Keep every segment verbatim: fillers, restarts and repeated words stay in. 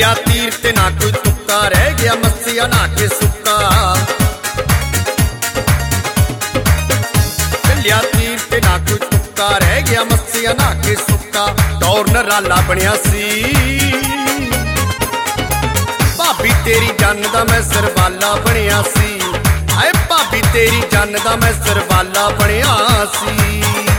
ਚੱਲਿਆ ਤੀਰ ਤੇ ਨਾ ਕੋਈ ਤੁੱਕਾ, ਰਹਿ ਗਿਆ ਮੱਸਿਆ ਨਾ ਕੇ ਸੁੱਕਾ। ਚੱਲਿਆ ਤੀਰ ਤੇ ਨਾ ਕੋਈ ਤੁੱਕਾ, ਰਹਿ ਗਿਆ ਮੱਸਿਆ ਨਾ ਕੇ ਸੁੱਕਾ। ਦੌਰ ਨਰਾਲਾ ਬਣਿਆ ਸੀ ਭਾਬੀ ਤੇਰੀ ਜੰਨ ਦਾ ਮੈਂ ਸਰਵਾਲਾ ਬਣਿਆ ਸੀ। ਹਾਏ ਭਾਬੀ ਤੇਰੀ ਜੰਨ ਦਾ ਮੈਂ ਸਰਵਾਲਾ ਬਣਿਆ ਸੀ।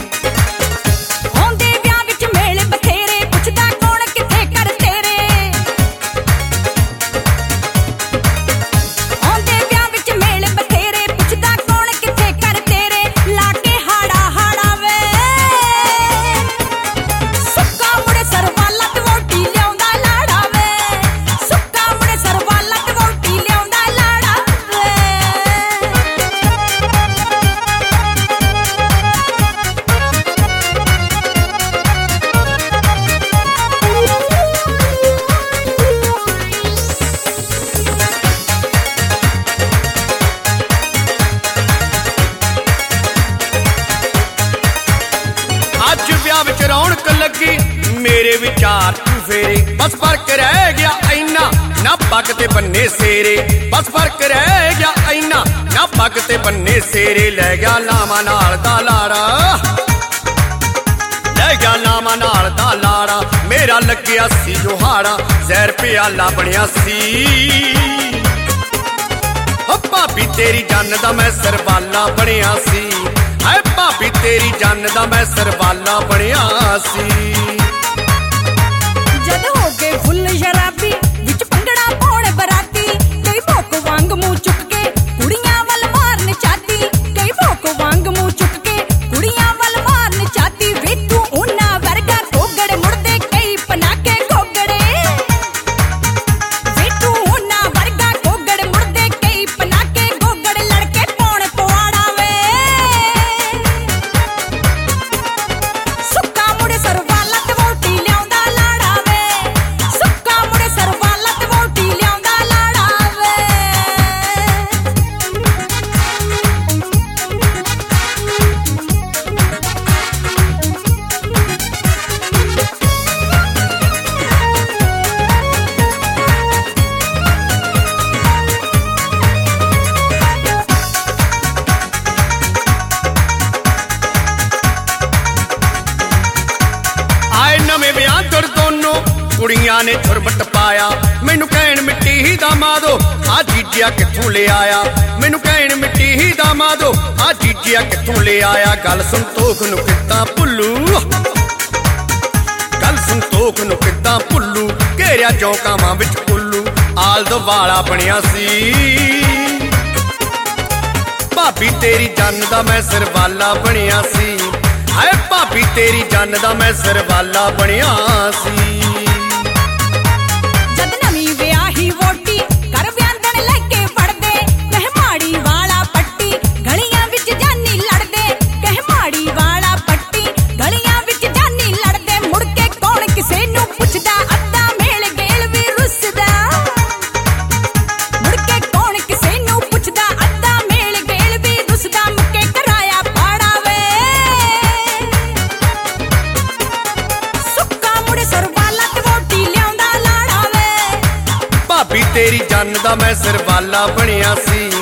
ਵਿੱਚ ਰੌਣਕ ਲੱਗੀ ਮੇਰੇ ਵਿਚਾਰ ਤੂੰ ਫੇਰੇ, ਬਸ ਫਰਕ ਰਹਿ ਗਿਆ ਇੰਨਾ ਨਾ ਪੱਗ ਤੇ ਬੰਨੇ ਸੇਰੇ। ਬਸ ਫਰਕ ਰਹਿ ਗਿਆ ਇੰਨਾ ਨਾ ਪੱਗ ਤੇ ਬੰਨੇ ਸੇਰੇ। ਲੈ ਗਿਆ ਲਾਵਾਂ ਨਾਲ ਦਾ ਲਾੜਾ, ਲੈ ਗਿਆ ਲਾਵਾਂ ਨਾਲ ਦਾ ਲਾੜਾ। ਮੇਰਾ ਲੱਗਿਆ ਸੀ ਜੋਹਾੜਾ, ਜ਼ਹਿਰ ਪਿਆਲਾ ਬਣਿਆ ਸੀ। ਓ ਭਾਬੀ ਤੇਰੀ ਜੰਨ ਦਾ ਮੈਂ ਸਰਵਾਲਾ ਬਣਿਆ ਸੀ। ਹਾਏ ਭਾਬੀ ਤੇਰੀ ਜੰਨ ਦਾ ਮੈਂ ਸਰਵਾਲਾ ਬਣਿਆ ਸੀ। ਜਦ ਹੋ ਕੇ ਫੁੱਲ ਸ਼ਰਾਬੀ ਵਿੱਚ ਭੰਗੜਾ ਪਾਉਣ ਬਰਾਤੀ, ਕਈ ਭੋਕ ਵਾਂਗ ਮੂੰਹ ਚੁੱਕ ਕੇ ਕੁੜੀਆਂ ਵੱਲ ਮਾਰਨ ਚਾਹਤੀ। ਕਈ ਭੋਕ ਵਾਂਗ ਮੂੰਹ ਚੁੱਕ ਕੇ ਕੁੜੀਆਂ ਵੱਲ ਮਾਰਨ ਚਾਹਤੀ। ਵੇ ਤੂੰ ਉਹਨਾਂ ਵਰਗਾ ਕੋਗੜ ਮੁੜਦੇ ਕਈ ਪਨਾ ਕੇ ਕੋਗੜੇ। ਵੇ ਤੂੰ ਉਹਨਾਂ ਵਰਗਾ ਕੋਗੜ ਮੁੜਦੇ ਕਈ ਪਨਾ ਕੇ ਕੋਗੜ। ਲੜਕੇ ਪਾਉਣ ਪਵਾੜਾ ਵੇ ਸੁੱਕਾ ਮੁੜੇ ਸਰਵਾਲਾ ਤੇ ਵੋਟੀ ਲਿਆਉਂਦਾ ਲਾੜਾ ਵੇ। ਸੁੱਕਾ ਮੁੜੇ ਸਰਵਾਲਾ ਤੇ ਵੋਟੀ ਲਿਆਉਂਦਾ ਲਾੜਾ ਵੇ। ਆਏ ਨਵੇਂ ਵਿਆਹ ਤੁਰ ਦੋਨੋਂ ਕੁੜੀਆਂ ਨੇ ਛੁਰਬਟ ਪਾਇਆ। ਮੈਨੂੰ ਕਹਿਣ ਮਿੱਟੀ ਹੀ ਦਾਮਾਦੋ ਆ ਜੀਜਿਆ ਕਿੱਥੋਂ ਲੈ ਆਇਆ। ਮੈਨੂੰ ਕਹਿਣ ਮਿੱਟੀ ਹੀ ਦਾਮਾਦੋ ਆ ਜੀਜਿਆ ਕਿੱਥੋਂ ਲੈ ਆਇਆ। ਗੱਲ ਸੰਤੋਖ ਨੂੰ ਕਿੱਦਾਂ ਭੁੱਲੂ, ਗੱਲ ਸੰਤੋਖ ਨੂੰ ਕਿੱਦਾਂ ਭੁੱਲੂ। ਘੇਰਿਆ ਚੌਂਕਾਵਾਂ ਵਿੱਚ ਕੁੱਲੂ, ਆਲਦ ਵਾਲਾ ਬਣਿਆ ਸੀ। ਭਾਬੀ ਤੇਰੀ ਜੰਨ ਦਾ ਮੈਂ ਸਰਵਾਲਾ ਬਣਿਆ ਸੀ। ਹਾਏ ਭਾਬੀ ਤੇਰੀ ਜੰਨ ਦਾ ਮੈਂ ਸਰਵਾਲਾ ਬਣਿਆ ਸੀ। ਜਦ ਨਵੀਂ ਵਿਆਹੀ ਵੋਟੀ ਘਰ ਵਿਆਂਦਣ ਲੈ ਕੇ ਵੜਦੇ, ਕਹਿ ਮਾੜੀ ਵਾਲਾ ਪੱਟੀ ਗਲੀਆਂ ਵਿੱਚ ਜਾਨੀ ਲੜਦੇ। ਕਹਿ ਮਾੜੀ ਵਾਲਾ ਪੱਟੀ ਗਲੀਆਂ ਵਿੱਚ ਜਾਨੀ ਲੜਦੇ। ਮੁੜ ਕੇ ਕੌਣ ਕਿਸੇ ਨੂੰ ਪੁੱਛਦਾ, ਅੱਧਾ ਮੇਲ ਗੇਲ ਵੀ ਰੁੱਸਦਾ। ਮੁੜ ਕੇ ਕੌਣ ਕਿਸੇ ਨੂੰ ਪੁੱਛਦਾ, ਅੱਧਾ ਮੇਲ ਗੇਲ ਵੀ ਰੁੱਸਦਾ। ਮੁੱਕੇ ਕਰਾਇਆ ਪਾੜਾ ਵੇ ਸੁੱਕਾ ਮੁੜੇ ਸਰਵਾਲਾ ਤੇ ਵੋਟੀ ਲਿਆਉਂਦਾ ਲਾੜਾ ਵੇ। ਭਾਬੀ ਤੇਰੀ ਜੰਨ ਦਾ ਮੈਂ ਸਰਵਾਲਾ ਬਣਿਆ ਸੀ।